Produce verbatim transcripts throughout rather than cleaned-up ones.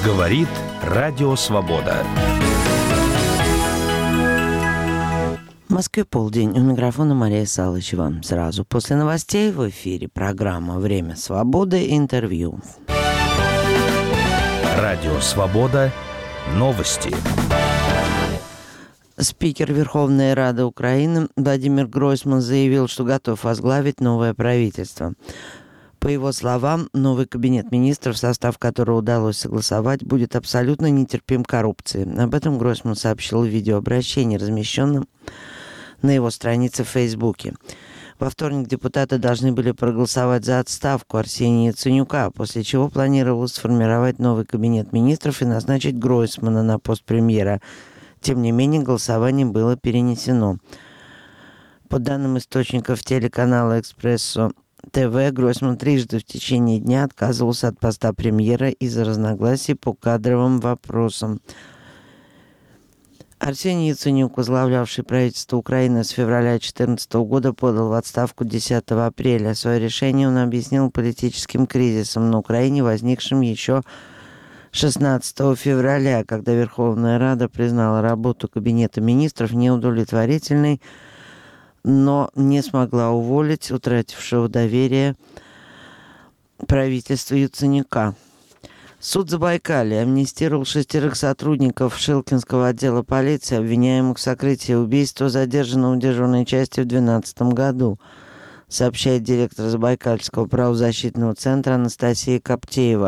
Говорит Радио Свобода. В Москве полдень. У микрофона Мария Салычева. Сразу после новостей в эфире программа «Время свободы» и интервью. Радио Свобода. Новости. Спикер Верховной Рады Украины Владимир Гройсман заявил, что готов возглавить новое правительство. По его словам, новый кабинет министров, в состав которого удалось согласовать, будет абсолютно нетерпим к коррупции. Об этом Гройсман сообщил в видеообращении, размещенном на его странице в Фейсбуке. Во вторник депутаты должны были проголосовать за отставку Арсения Яценюка, после чего планировалось сформировать новый кабинет министров и назначить Гройсмана на пост премьера. Тем не менее, голосование было перенесено. По данным источников телеканала «Экспрессо ТВ», Гройсман трижды в течение дня отказывался от поста премьера из-за разногласий по кадровым вопросам. Арсений Яценюк, возглавлявший правительство Украины с февраля две тысячи четырнадцатого года, подал в отставку десятого апреля. Свое решение он объяснил политическим кризисом на Украине, возникшим еще шестнадцатого февраля, когда Верховная Рада признала работу Кабинета министров неудовлетворительной, но не смогла уволить утратившего доверие правительству Яценюка. Суд Забайкалья амнистировал шестерых сотрудников Шилкинского отдела полиции, обвиняемых в сокрытии убийства задержанного в дежурной части в две тысячи двенадцатом году, сообщает директор Забайкальского правозащитного центра Анастасия Коптеева.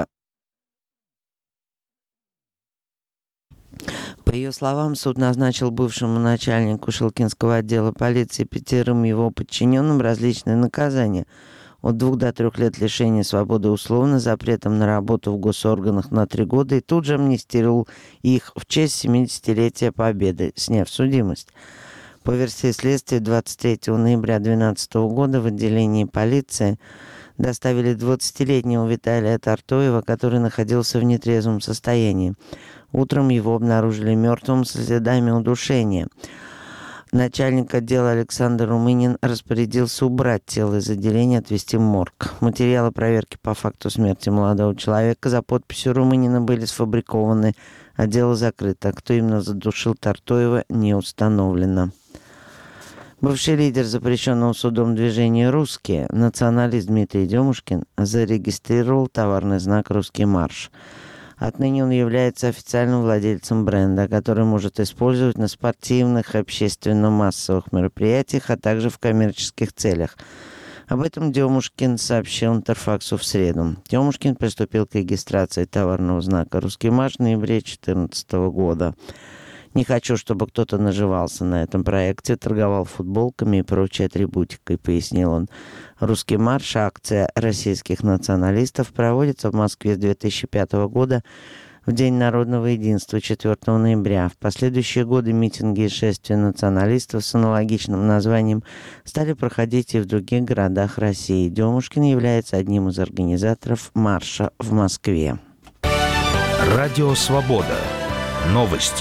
По ее словам, суд назначил бывшему начальнику Шилкинского отдела полиции пятерым его подчиненным различные наказания – от двух до трех лет лишения свободы условно, запретом на работу в госорганах на три года, и тут же амнистировал их в честь семидесятилетия Победы, сняв судимость. По версии следствия, двадцать третьего ноября две тысячи двенадцатого года в отделении полиции доставили двадцатилетнего Виталия Тартоева, который находился в нетрезвом состоянии. Утром его обнаружили мертвым со следами удушения. Начальник отдела Александр Румынин распорядился убрать тело из отделения и отвезти в морг. Материалы проверки по факту смерти молодого человека за подписью Румынина были сфабрикованы, а дело закрыто. Кто именно задушил Тартоева, не установлено. Бывший лидер запрещенного судом движения «Русские», националист Дмитрий Демушкин, зарегистрировал товарный знак «Русский марш». Отныне он является официальным владельцем бренда, который может использовать на спортивных, общественно-массовых мероприятиях, а также в коммерческих целях. Об этом Демушкин сообщил Интерфаксу в среду. Демушкин приступил к регистрации товарного знака «Русский марш» в ноябре две тысячи четырнадцатого года. «Не хочу, чтобы кто-то наживался на этом проекте, торговал футболками и прочей атрибутикой», — пояснил он. «Русский марш», акция российских националистов, проводится в Москве с две тысячи пятого года в День народного единства четвёртого ноября. В последующие годы митинги и шествия националистов с аналогичным названием стали проходить и в других городах России. Демушкин является одним из организаторов марша в Москве. Радио Свобода. Новости.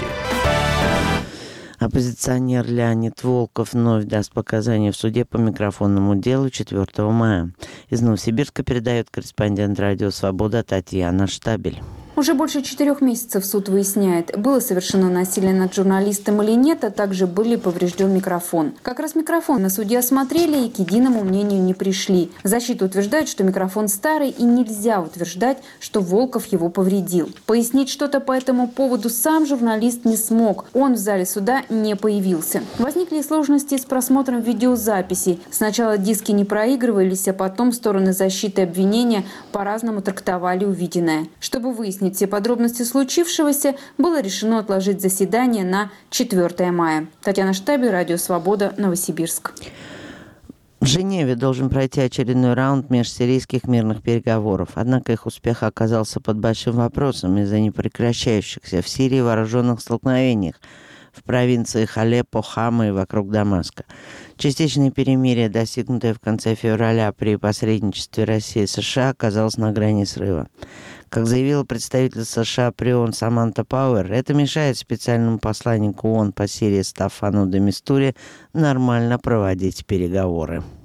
Оппозиционер Леонид Волков вновь даст показания в суде по микрофонному делу четвёртого мая. Из Новосибирска передает корреспондент Радио Свобода Татьяна Штабель. Уже больше четырех месяцев суд выясняет, было совершено насилие над журналистом или нет, а также был ли поврежден микрофон. Как раз микрофон на суде осмотрели и к единому мнению не пришли. Защита утверждает, что микрофон старый и нельзя утверждать, что Волков его повредил. Пояснить что-то по этому поводу сам журналист не смог. Он в зале суда не появился. Возникли сложности с просмотром видеозаписи. Сначала диски не проигрывались, а потом стороны защиты и обвинения по-разному трактовали увиденное. Чтобы выяснить все подробности случившегося, было решено отложить заседание на четвёртое мая. Татьяна Штабель, Радио Свобода, Новосибирск. В Женеве должен пройти очередной раунд межсирийских мирных переговоров. Однако их успех оказался под большим вопросом из-за непрекращающихся в Сирии вооруженных столкновениях в провинциях Алеппо, Хама и вокруг Дамаска. Частичное перемирие, достигнутое в конце февраля при посредничестве России и США, оказалось на грани срыва. Как заявила представитель США при ООН Саманта Пауэр, это мешает специальному посланнику ООН по Сирии Стаффану де Мистуре нормально проводить переговоры.